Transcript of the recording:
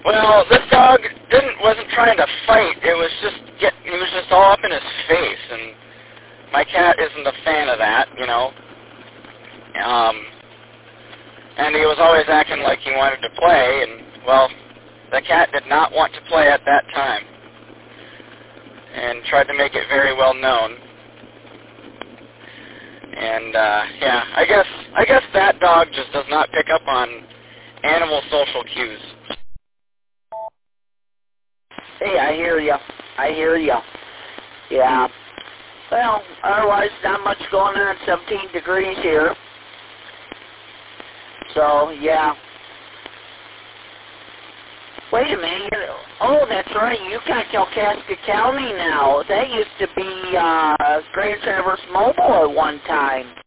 Well, this dog wasn't trying to fight. It was just all up in his face, and my cat isn't a fan of that, you know. And he was always acting like he wanted to play, and, well, the cat did not want to play at that time, and tried to make it very well known. And, yeah, I guess that dog just does not pick up on animal social cues. Hey, I hear ya. Yeah. Well, otherwise, not much going on. 17 degrees here. So, yeah. Wait a minute. Oh, that's right. You got Kalkaska County now. That used to be Grand Traverse Mobile at one time.